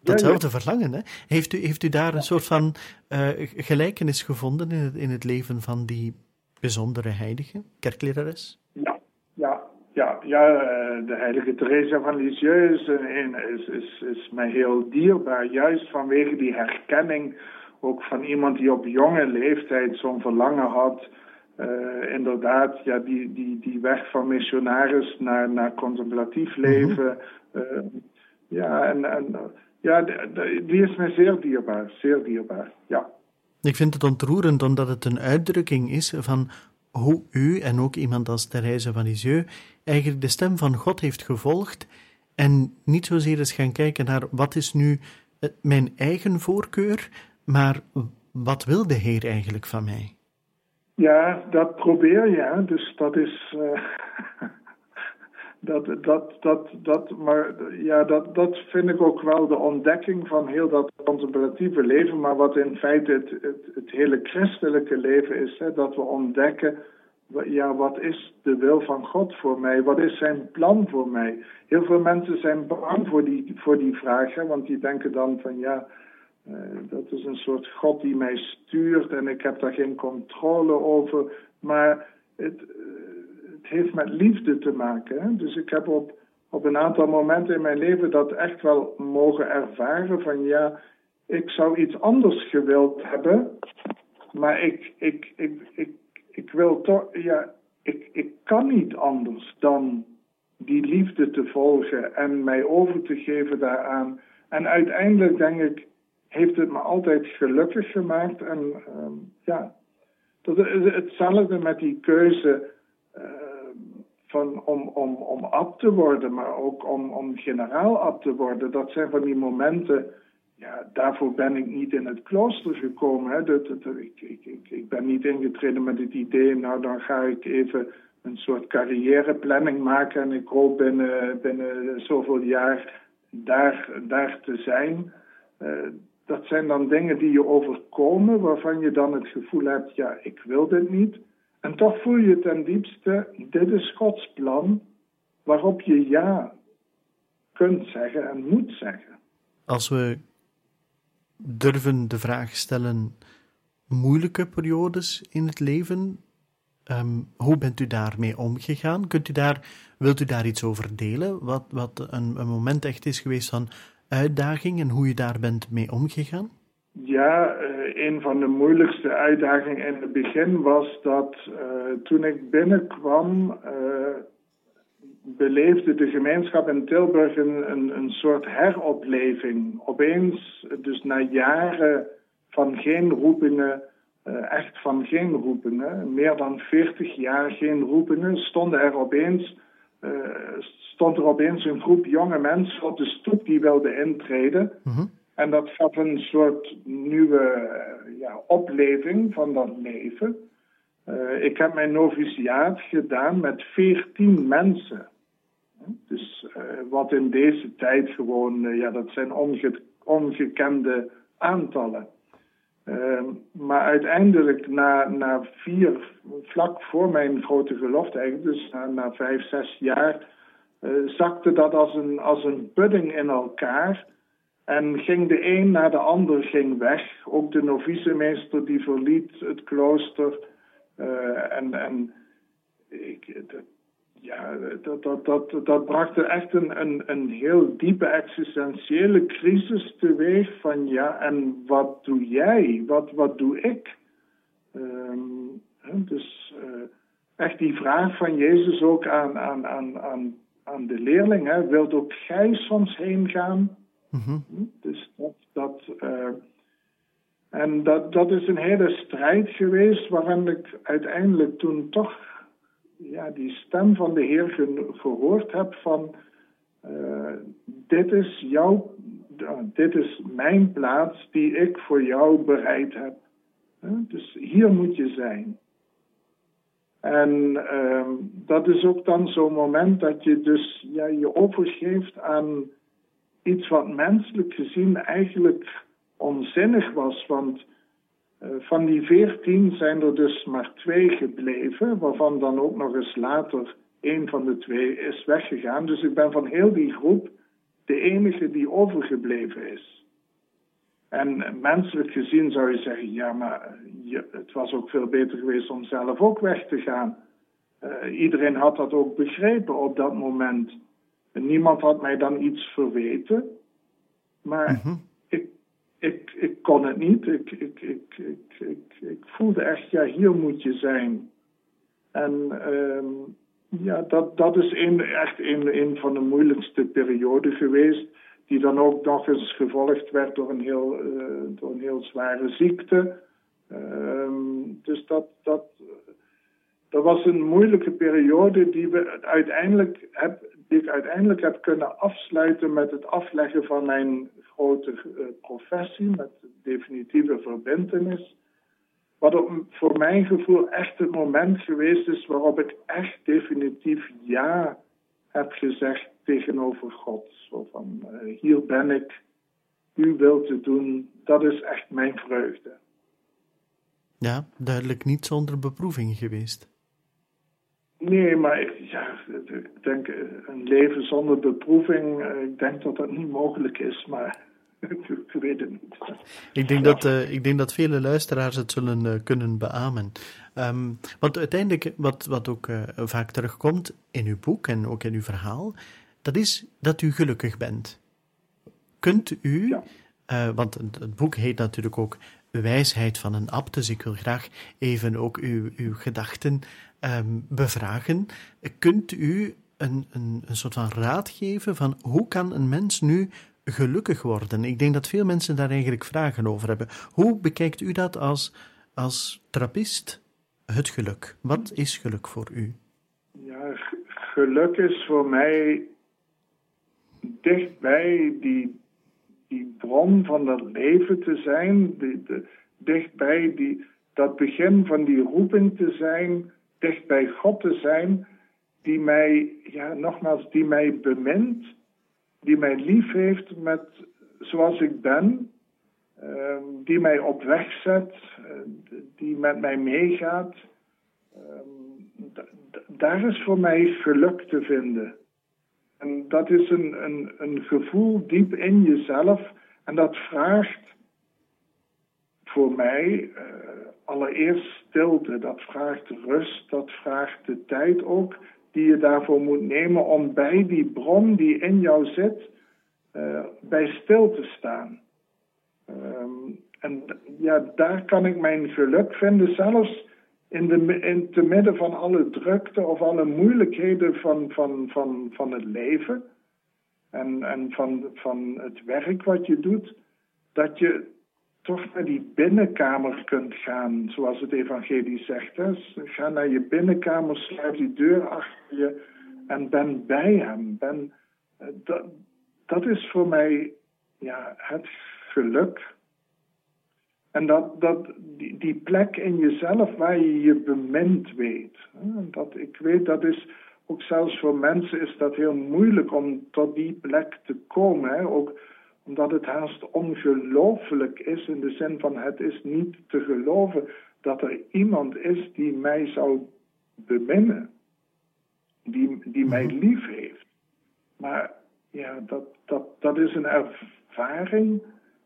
Speaker 3: datzelfde ja, ja. verlangen. Hè? Heeft, u, heeft u daar een soort van uh, gelijkenis gevonden in het, in het leven van die bijzondere heilige, kerklerares?
Speaker 4: Ja, ja, ja, ja uh, de heilige Teresa van Lisieux is, is, is, is mij heel dierbaar. Juist vanwege die herkenning, ook van iemand die op jonge leeftijd zo'n verlangen had. Uh, inderdaad, ja, die, die, die weg van missionaris naar, naar contemplatief leven. Mm-hmm. Uh, ja, en, en ja, die is mij zeer dierbaar, zeer dierbaar, ja.
Speaker 3: Ik vind het ontroerend omdat het een uitdrukking is van hoe u en ook iemand als Therese van Lisieux eigenlijk de stem van God heeft gevolgd en niet zozeer eens gaan kijken naar wat is nu mijn eigen voorkeur, maar wat wil de Heer eigenlijk van mij?
Speaker 4: Ja, dat probeer je, hè? Dus dat is... Uh, dat, dat, dat, dat, maar ja, dat, dat vind ik ook wel de ontdekking van heel dat contemplatieve leven, maar wat in feite het, het, het hele christelijke leven is, hè? Dat we ontdekken, ja, wat is de wil van God voor mij? Wat is zijn plan voor mij? Heel veel mensen zijn bang voor die, voor die vraag, hè? Want die denken dan van, ja... Uh, dat is een soort God die mij stuurt en ik heb daar geen controle over. Maar het, uh, het heeft met liefde te maken. Hè? Dus ik heb op, op een aantal momenten in mijn leven dat echt wel mogen ervaren van ja, ik zou iets anders gewild hebben. Maar ik, ik, ik, ik, ik wil toch, ja, ik, ik kan niet anders dan die liefde te volgen en mij over te geven daaraan. En uiteindelijk denk ik, heeft het me altijd gelukkig gemaakt. En um, ja, dat is hetzelfde met die keuze uh, van om, om, om abt te worden, maar ook om, om generaal abt te worden. Dat zijn van die momenten, ja, daarvoor ben ik niet in het klooster gekomen. Hè. Dat, dat, dat, ik, ik, ik, ik ben niet ingetreden met het idee, nou dan ga ik even een soort carrièreplanning maken en ik hoop binnen, binnen zoveel jaar daar, daar te zijn. Uh, Dat zijn dan dingen die je overkomen, waarvan je dan het gevoel hebt, ja, ik wil dit niet. En toch voel je ten diepste, dit is Gods plan, waarop je ja kunt zeggen en moet zeggen.
Speaker 3: Als we durven de vraag stellen, moeilijke periodes in het leven, um, hoe bent u daarmee omgegaan? Kunt u daar, wilt u daar iets over delen? Wat, wat een, een moment echt is geweest van uitdaging en hoe je daar bent mee omgegaan?
Speaker 4: Ja, uh, een van de moeilijkste uitdagingen in het begin was dat uh, toen ik binnenkwam, uh, beleefde de gemeenschap in Tilburg een, een, een soort heropleving. Opeens, dus na jaren van geen roepingen, uh, echt van geen roepingen, meer dan veertig jaar geen roepingen, stonden er opeens... Uh, stond er opeens een groep jonge mensen op de stoep die wilden intreden. Mm-hmm. En dat gaf een soort nieuwe uh, ja, opleving van dat leven. Uh, ik heb mijn noviciaat gedaan met veertien mensen. Dus uh, wat in deze tijd gewoon, uh, ja, dat zijn onge- ongekende aantallen. Uh, maar uiteindelijk na, na vier, vlak voor mijn grote gelofte eigenlijk, dus na, na vijf, zes jaar, uh, zakte dat als een, als een pudding in elkaar. En ging de een na de ander ging weg. Ook de novicimeester die verliet het klooster. Uh, en en ik, dat, ja, dat, dat, dat, dat bracht er echt een, een, een heel diepe existentiële crisis teweeg van ja, en wat doe jij? Wat, wat doe ik? Um, dus uh, echt die vraag van Jezus ook aan, aan, aan, aan, aan de leerling. Hè, wilt ook gij soms heen gaan? Mm-hmm. Dus dat... dat uh, en dat, dat is een hele strijd geweest waarin ik uiteindelijk toen toch ja, die stem van de Heer ge- gehoord heb van uh, dit is jouw, uh, dit is mijn plaats die ik voor jou bereid heb. Uh, dus hier moet je zijn. En uh, dat is ook dan zo'n moment dat je dus ja, je overgeeft aan iets wat menselijk gezien eigenlijk onzinnig was, want uh, van die veertien zijn er dus maar twee gebleven, waarvan dan ook nog eens later één van de twee is weggegaan. Dus ik ben van heel die groep de enige die overgebleven is. En menselijk gezien zou je zeggen, ja, maar je, het was ook veel beter geweest om zelf ook weg te gaan. Uh, iedereen had dat ook begrepen op dat moment. En niemand had mij dan iets verweten. Maar mm-hmm. ik, ik, ik kon het niet. Ik, ik, ik, ik, ik, ik voelde echt, ja, hier moet je zijn. En um, ja, dat, dat is een, echt een, een van de moeilijkste perioden geweest. Die dan ook nog eens gevolgd werd door een heel, uh, door een heel zware ziekte. Um, dus dat, dat, dat was een moeilijke periode die, we uiteindelijk heb, die ik uiteindelijk heb kunnen afsluiten met het afleggen van mijn grote uh, professie, met de definitieve verbintenis. Wat op, voor mijn gevoel echt het moment geweest is waarop ik echt definitief ja heb gezegd tegenover God. Zo van, uh, hier ben ik, u wilt het doen, dat is echt mijn vreugde.
Speaker 3: Ja, duidelijk niet zonder beproeving geweest.
Speaker 4: Nee, maar ik, ja, ik denk een leven zonder beproeving, ik denk dat dat niet mogelijk is, maar ik weet het niet.
Speaker 3: Ik denk, ja. dat, uh, ik denk dat vele luisteraars het zullen uh, kunnen beamen. Um, want uiteindelijk, wat, wat ook uh, vaak terugkomt in uw boek en ook in uw verhaal, dat is dat u gelukkig bent. Kunt u, ja. uh, want het, het boek heet natuurlijk ook Wijsheid van een abt, dus ik wil graag even ook uw, uw gedachten um, bevragen. Kunt u een, een, een soort van raad geven van hoe kan een mens nu gelukkig worden? Ik denk dat veel mensen daar eigenlijk vragen over hebben. Hoe bekijkt u dat als, als trappist, het geluk? Wat is geluk voor u?
Speaker 4: Ja, g- geluk is voor mij dichtbij die, die bron van dat leven te zijn, die, de, dichtbij die, dat begin van die roeping te zijn, dichtbij God te zijn, die mij, ja, nogmaals, die mij bemint, die mij lief heeft met zoals ik ben, uh, die mij op weg zet, uh, die met mij meegaat. Uh, d- d- daar is voor mij geluk te vinden. En dat is een, een, een gevoel diep in jezelf. En dat vraagt voor mij uh, allereerst stilte. Dat vraagt rust, dat vraagt de tijd ook die je daarvoor moet nemen om bij die bron die in jou zit, uh, bij stil te staan. Um, en ja, daar kan ik mijn geluk vinden, zelfs in, de, in te midden van alle drukte of alle moeilijkheden van, van, van, van het leven en, en van, van het werk wat je doet, dat je toch naar die binnenkamer kunt gaan, zoals het evangelie zegt. Hè? Ga naar je binnenkamer, sluit die deur achter je en ben bij hem. Ben, dat, dat is voor mij ja, het geluk. En dat, dat, die, die plek in jezelf waar je je bemind weet. Hè? Dat, ik weet, dat is ook zelfs voor mensen is dat heel moeilijk om tot die plek te komen. Hè? Ook omdat het haast ongelooflijk is, in de zin van het is niet te geloven dat er iemand is die mij zou beminnen. Die, die mij lief heeft. Maar ja, dat, dat, dat is een ervaring.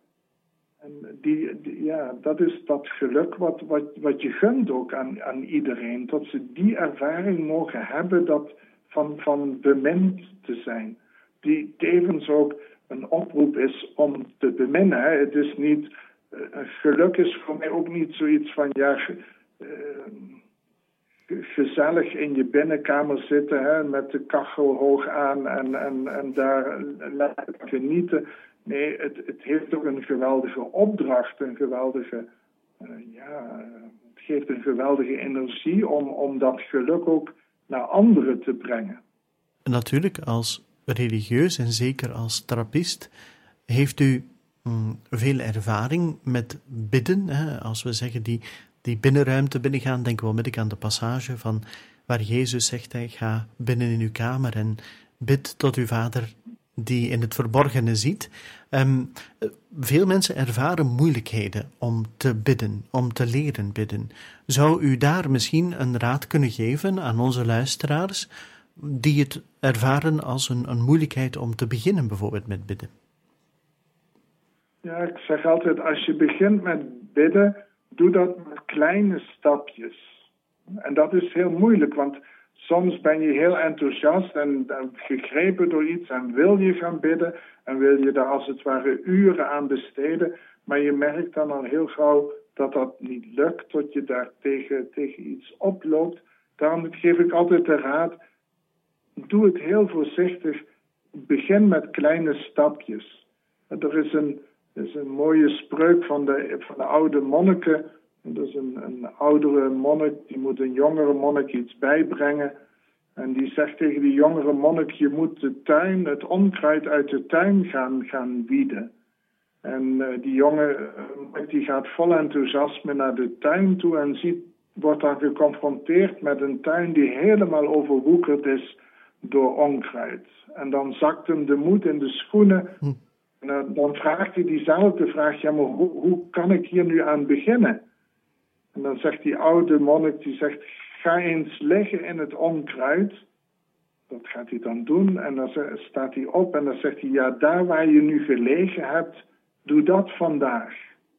Speaker 4: En die, die, ja, dat is dat geluk wat, wat, wat je gunt ook aan, aan iedereen. Dat ze die ervaring mogen hebben dat van, van bemind te zijn. Die tevens ook een oproep is om te beminnen. Hè. Het is niet, uh, geluk is voor mij ook niet zoiets van, ja, uh, gezellig in je binnenkamer zitten, hè, met de kachel hoog aan en, en, en daar lekker genieten. Nee, het, het heeft ook een geweldige opdracht, een geweldige, uh, ja, het geeft een geweldige energie om, om dat geluk ook naar anderen te brengen.
Speaker 3: Natuurlijk, als religieus en zeker als trappist heeft u mm, veel ervaring met bidden. Hè? Als we zeggen die, die binnenruimte binnengaan, denken we onmiddellijk aan de passage van waar Jezus zegt, hij ga binnen in uw kamer en bid tot uw Vader die in het verborgene ziet. Um, veel mensen ervaren moeilijkheden om te bidden, om te leren bidden. Zou u daar misschien een raad kunnen geven aan onze luisteraars? die het ervaren als een, een moeilijkheid om te beginnen bijvoorbeeld met bidden?
Speaker 4: Ja, ik zeg altijd, als je begint met bidden, doe dat met kleine stapjes. En dat is heel moeilijk, want soms ben je heel enthousiast en, en gegrepen door iets en wil je gaan bidden en wil je daar als het ware uren aan besteden, maar je merkt dan al heel gauw dat dat niet lukt, tot je daar tegen, tegen iets oploopt. Daarom geef ik altijd de raad, doe het heel voorzichtig, begin met kleine stapjes. Er is een, er is een mooie spreuk van de, van de oude monniken. Dat is een, een oudere monnik, die moet een jongere monnik iets bijbrengen. En die zegt tegen die jongere monnik, je moet de tuin, het onkruid uit de tuin gaan, gaan wieden. En uh, die jonge monnik die gaat vol enthousiasme naar de tuin toe en ziet, wordt dan geconfronteerd met een tuin die helemaal overwoekerd is door onkruid. En dan zakt hem de moed in de schoenen. Hm. En uh, dan vraagt hij diezelfde vraag, ja, maar hoe, hoe kan ik hier nu aan beginnen? En dan zegt die oude monnik, die zegt, ga eens liggen in het onkruid. Dat gaat hij dan doen. En dan staat hij op en dan zegt hij, ja, daar waar je nu gelegen hebt, doe dat vandaag.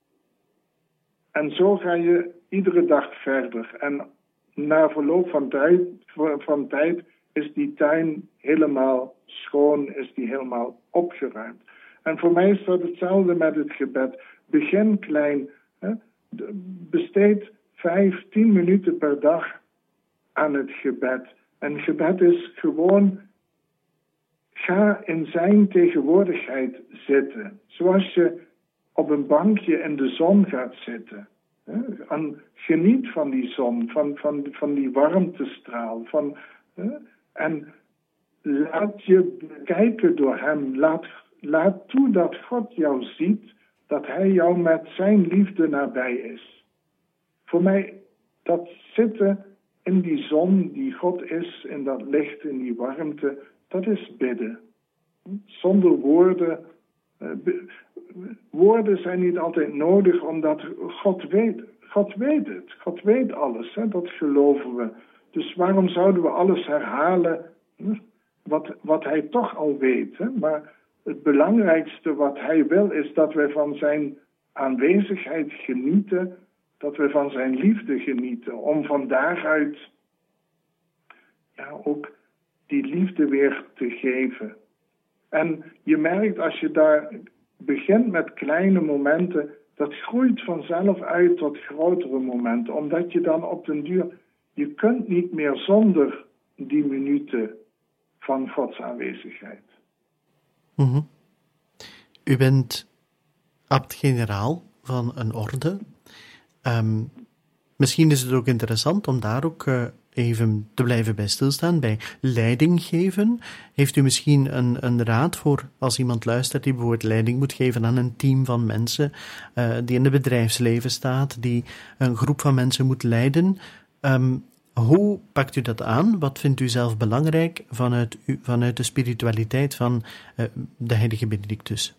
Speaker 4: En zo ga je iedere dag verder. En na verloop van tijd, van tijd is die tuin helemaal schoon, is die helemaal opgeruimd. En voor mij is dat hetzelfde met het gebed. Begin klein. Hè? Besteed vijf, tien minuten per dag aan het gebed. En gebed is gewoon, ga in zijn tegenwoordigheid zitten. Zoals je op een bankje in de zon gaat zitten. En geniet van die zon, van, van, van die warmtestraal. Van, en laat je bekijken door hem. Laat, laat toe dat God jou ziet, dat hij jou met zijn liefde nabij is. Voor mij, dat zitten in die zon die God is, in dat licht, in die warmte, dat is bidden. Zonder woorden. Uh, be, woorden zijn niet altijd nodig, omdat God weet. God weet het. God weet alles. Hè? Dat geloven we. Dus waarom zouden we alles herhalen hm? wat, wat hij toch al weet? Hè? Maar het belangrijkste wat hij wil is dat wij van zijn aanwezigheid genieten, dat we van zijn liefde genieten, om van daaruit ja, ook die liefde weer te geven. En je merkt als je daar begint met kleine momenten, dat groeit vanzelf uit tot grotere momenten, omdat je dan op den duur, je kunt niet meer zonder die minuten van Gods aanwezigheid.
Speaker 3: Mm-hmm. U bent abt-generaal van een orde. Um, misschien is het ook interessant om daar ook uh, even te blijven bij stilstaan, bij leiding geven. Heeft u misschien een, een raad voor als iemand luistert die bijvoorbeeld leiding moet geven aan een team van mensen, uh, die in het bedrijfsleven staat, die een groep van mensen moet leiden? Um, hoe pakt u dat aan? Wat vindt u zelf belangrijk vanuit, u, vanuit de spiritualiteit van uh, de heilige Benedictus?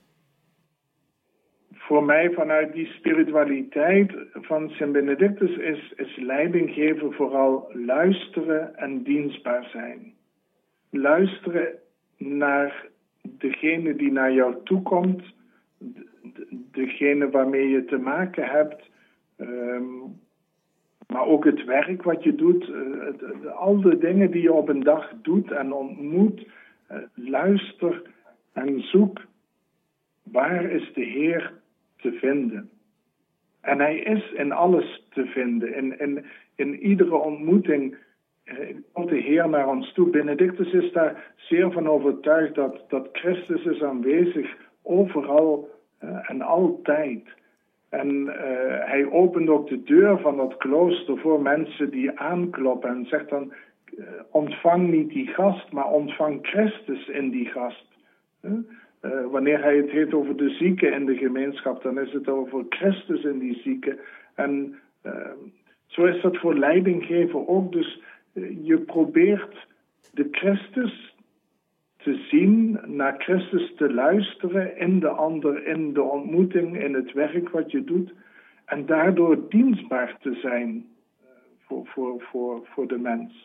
Speaker 4: Voor mij vanuit die spiritualiteit van Sint Benedictus is, is leiding geven vooral luisteren en dienstbaar zijn. Luisteren naar degene die naar jou toekomt, degene waarmee je te maken hebt, um, maar ook het werk wat je doet, uh, al de dingen die je op een dag doet en ontmoet, uh, luister en zoek, waar is de Heer te vinden. En hij is in alles te vinden. In, in, in iedere ontmoeting eh, komt de Heer naar ons toe. Benedictus is daar zeer van overtuigd dat, dat Christus is aanwezig overal eh, en altijd. En uh, hij opent ook de deur van dat klooster voor mensen die aankloppen en zegt dan, uh, ontvang niet die gast, maar ontvang Christus in die gast. Uh, Uh, wanneer hij het heeft over de zieken in de gemeenschap, dan is het over Christus in die zieken. En uh, zo is dat voor leidinggeven ook. Dus uh, je probeert de Christus te zien, naar Christus te luisteren in de ander, in de ontmoeting, in het werk wat je doet. En daardoor dienstbaar te zijn uh, voor, voor, voor, voor de mens.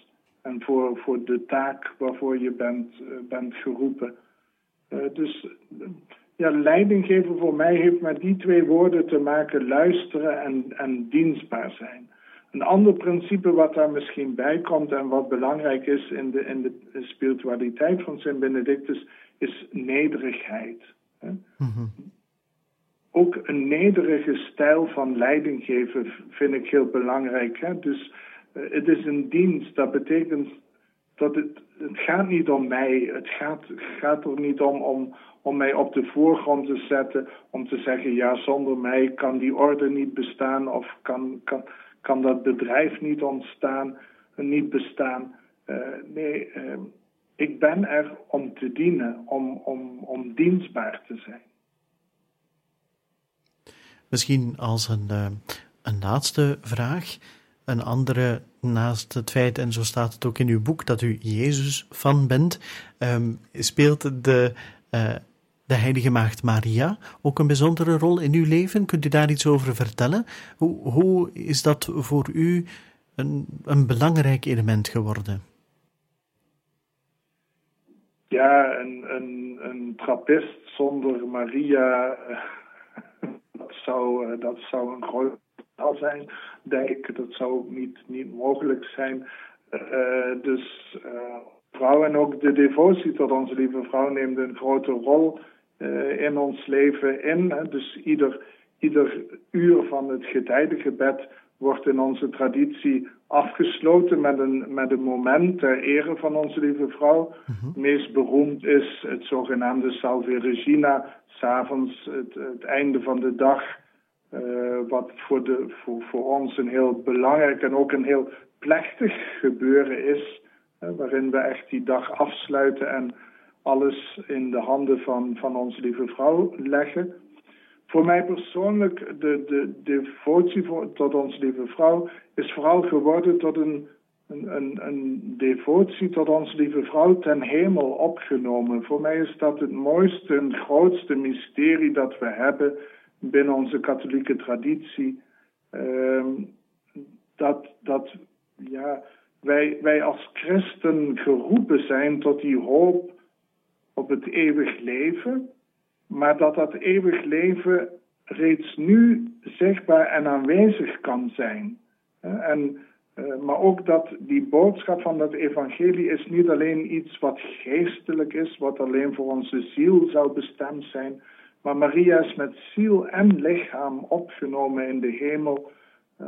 Speaker 4: en voor, voor de taak waarvoor je bent, uh, bent geroepen. Uh, dus uh, ja, leiding geven voor mij heeft met die twee woorden te maken: luisteren en, en dienstbaar zijn. Een ander principe wat daar misschien bij komt en wat belangrijk is in de, in de spiritualiteit van Sint Benedictus, is nederigheid. Hè? Mm-hmm. Ook een nederige stijl van leiding geven vind ik heel belangrijk. Hè? Dus uh, het is een dienst. Dat betekent dat het, het gaat niet om mij. Het gaat, gaat er niet om, om, om mij op de voorgrond te zetten. Om te zeggen, ja, zonder mij kan die orde niet bestaan. Of kan, kan, kan dat bedrijf niet ontstaan, niet bestaan. Uh, nee, uh, ik ben er om te dienen. Om, om, om dienstbaar te zijn.
Speaker 3: Misschien als een, uh, een laatste vraag, een andere naast het feit, en zo staat het ook in uw boek, dat u Jezus fan bent, um, speelt de, uh, de heilige maagd Maria ook een bijzondere rol in uw leven? Kunt u daar iets over vertellen? Hoe, hoe is dat voor u een, een belangrijk element geworden?
Speaker 4: Ja, een, een, een trappist zonder Maria... Uh... Dat zou, dat zou een groot verhaal zijn, denk ik. Dat zou niet, niet mogelijk zijn. Uh, dus uh, vrouw en ook de devotie tot onze lieve vrouw neemt een grote rol uh, in ons leven in. Hè. Dus ieder, ieder uur van het getijdengebed wordt in onze traditie afgesloten met een, met een moment ter ere van onze lieve vrouw. Mm-hmm. Meest beroemd is het zogenaamde Salve Regina, 's avonds het, het einde van de dag, uh, wat voor, de, voor, voor ons een heel belangrijk en ook een heel plechtig gebeuren is, uh, waarin we echt die dag afsluiten en alles in de handen van, van onze lieve vrouw leggen. Voor mij persoonlijk, de, de devotie voor, tot onze lieve vrouw is vooral geworden tot een, een, een, een devotie tot onze lieve vrouw ten hemel opgenomen. Voor mij is dat het mooiste en grootste mysterie dat we hebben binnen onze katholieke traditie. Uh, dat dat ja, wij, wij als christen geroepen zijn tot die hoop op het eeuwig leven. Maar dat dat eeuwig leven reeds nu zichtbaar en aanwezig kan zijn. En, uh, maar ook dat die boodschap van dat evangelie is niet alleen iets wat geestelijk is, wat alleen voor onze ziel zou bestemd zijn. Maar Maria is met ziel en lichaam opgenomen in de hemel. Uh,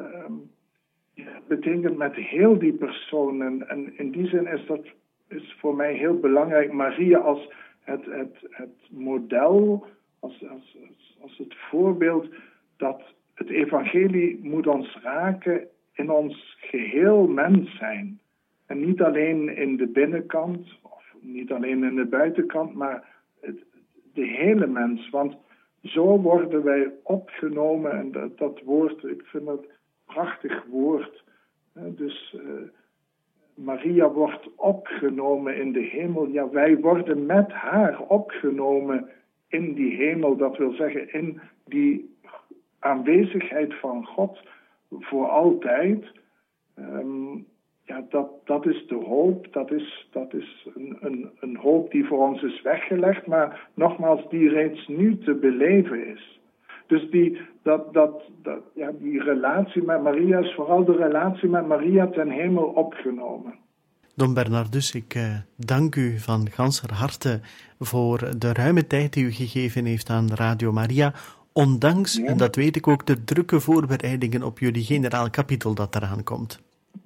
Speaker 4: dat betekent met heel die persoon. En, en in die zin is dat is voor mij heel belangrijk. Maria als Het, het, het model, als, als, als het voorbeeld dat het evangelie moet ons raken in ons geheel mens zijn. En niet alleen in de binnenkant, of niet alleen in de buitenkant, maar het, de hele mens. Want zo worden wij opgenomen, en dat, dat woord, ik vind dat een prachtig woord. Dus... Uh, Maria wordt opgenomen in de hemel. Ja, wij worden met haar opgenomen in die hemel. Dat wil zeggen, in die aanwezigheid van God voor altijd. Um, ja, dat, dat is de hoop. Dat is, dat is een, een, een hoop die voor ons is weggelegd. Maar nogmaals, die reeds nu te beleven is. Dus die, dat, dat, dat, ja, die relatie met Maria is vooral de relatie met Maria ten hemel opgenomen.
Speaker 3: Don Bernardus, ik uh, dank u van ganser harte voor de ruime tijd die u gegeven heeft aan Radio Maria, ondanks, ja. en dat weet ik ook, de drukke voorbereidingen op jullie generaal kapitel dat eraan komt.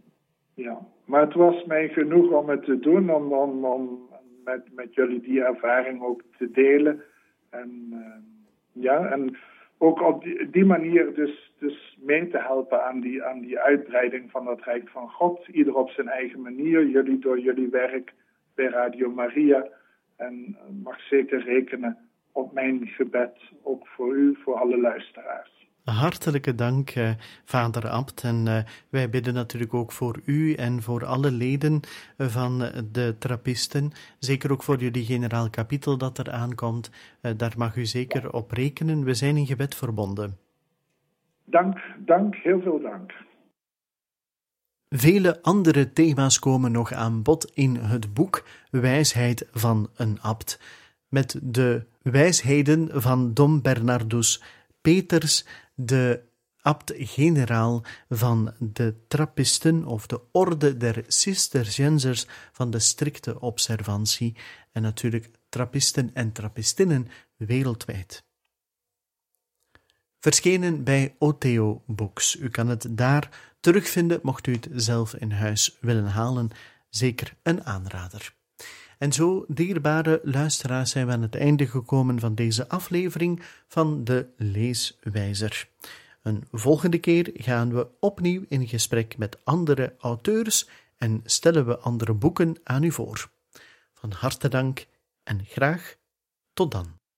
Speaker 4: Ja, maar het was mij genoeg om het te doen, om, om, om met, met jullie die ervaring ook te delen. En uh, ja, en ook op die, die manier dus, dus mee te helpen aan die, aan die uitbreiding van het Rijk van God. Ieder op zijn eigen manier, jullie door jullie werk bij Radio Maria. En mag zeker rekenen op mijn gebed, ook voor u, voor alle luisteraars.
Speaker 3: Hartelijke dank, eh, vader Abt. En uh, wij bidden natuurlijk ook voor u en voor alle leden van de trappisten. Zeker ook voor jullie generaal kapitel dat er aankomt. Uh, daar mag u zeker op rekenen. We zijn in gebed verbonden.
Speaker 4: Dank, dank, heel veel dank.
Speaker 3: Vele andere thema's komen nog aan bod in het boek Wijsheid van een abt, met de wijsheden van Dom Bernardus Peters, de abt-generaal van de Trappisten of de Orde der Cisterciënsers van de strikte observantie en natuurlijk Trappisten en Trappistinnen wereldwijd. Verschenen bij Otheo Books. U kan het daar terugvinden, mocht u het zelf in huis willen halen. Zeker een aanrader. En zo, dierbare luisteraars, zijn we aan het einde gekomen van deze aflevering van de Leeswijzer. Een volgende keer gaan we opnieuw in gesprek met andere auteurs en stellen we andere boeken aan u voor. Van harte dank en graag tot dan.